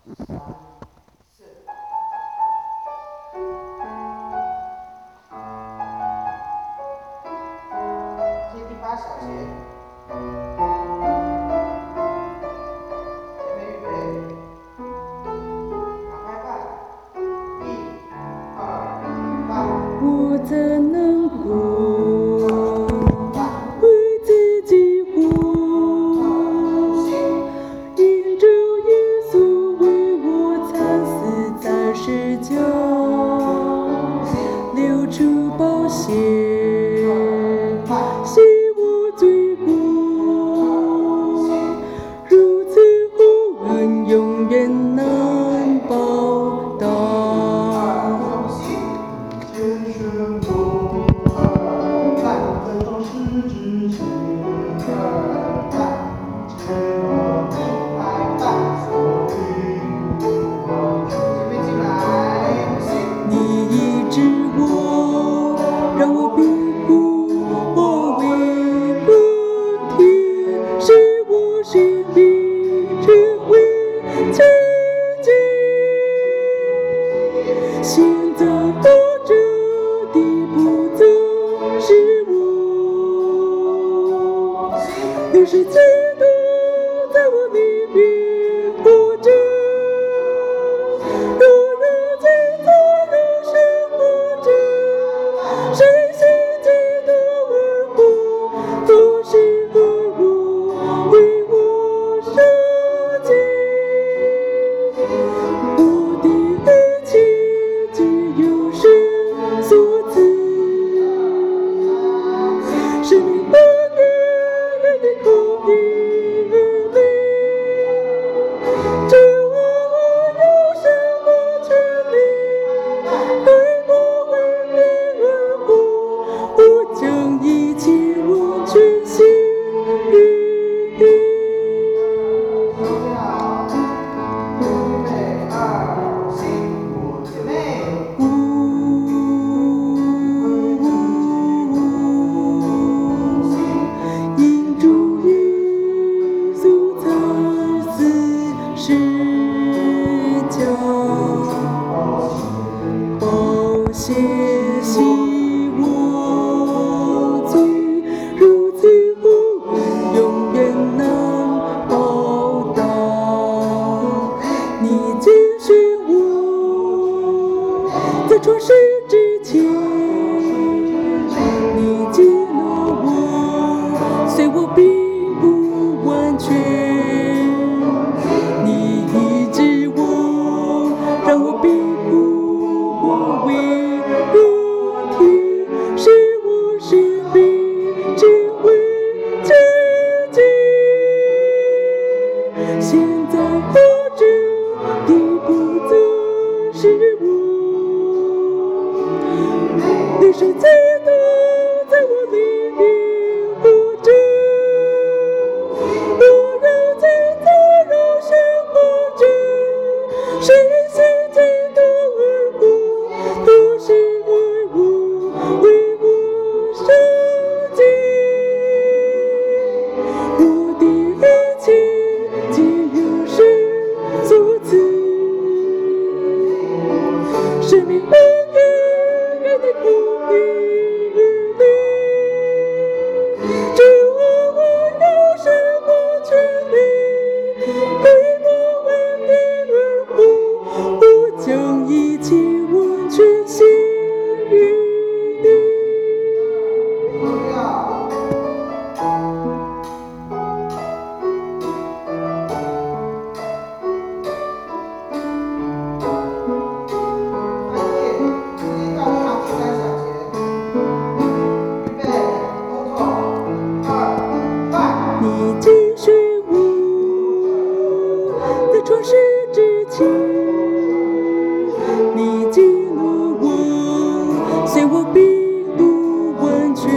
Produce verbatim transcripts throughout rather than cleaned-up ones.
接第八小节。前面预备，打开看，一、二、三。 我怎能够为自己活？因主耶稣为我惨死在十架，流出宝血，洗我罪过。如此厚恩，永远难报答。你医治我，让我并不我为不天，使我心里成为奇迹。现在活着的不再是我，有时基督在我里面活着。若如今在人生活着，谁信基督而活，都是为我为我设计。我的一切皆由神所赐，生命本源的空地里，只我有什么权利对我为你而活？我将一切完全献于你。 预备，二、三，姐妹。 因主耶稣惨死十架，宝血洗我罪，如此厚恩，永远难报答。你拣选我，在创世之前，你接纳我，虽我并不完全。你医治我，让我并不我为个体，使我生命成为奇迹。现在活着的不再是我，你是基督在我里面活着。我如今在肉身活着，谁信基督而活，都是为我为我设计。我的一切皆由神所赐，生命本源的空地里，只我有什么权利对我为你而活？我将一切完全献于你。你拣选我，在创世之前，你接纳我，虽我并不完全。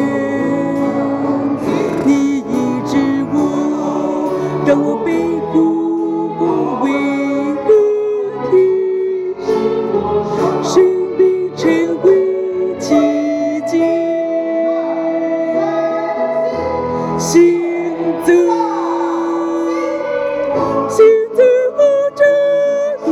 你医治我，让我并不我为个体，生命成为奇迹。现在，现在活着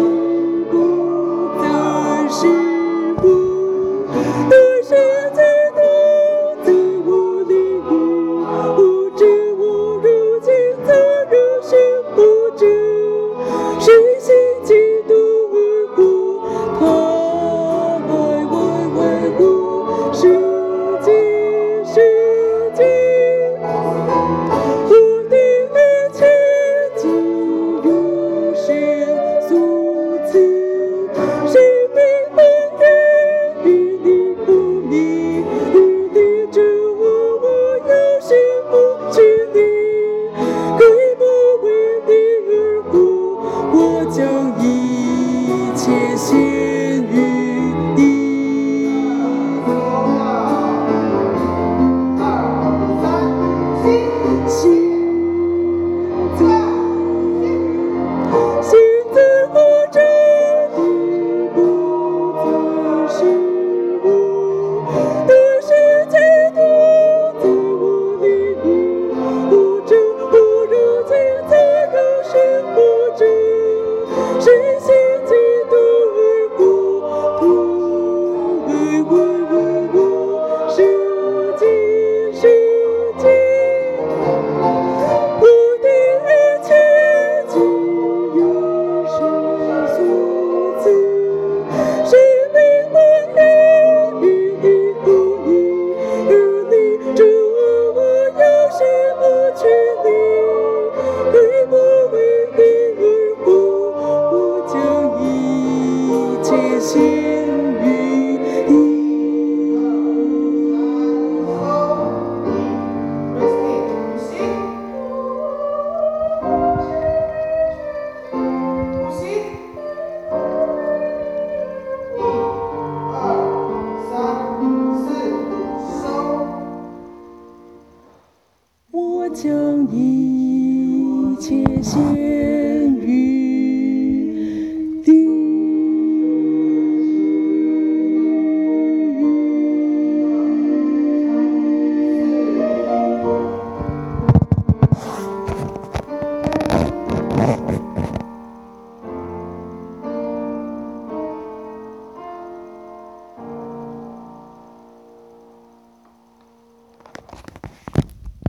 将一切献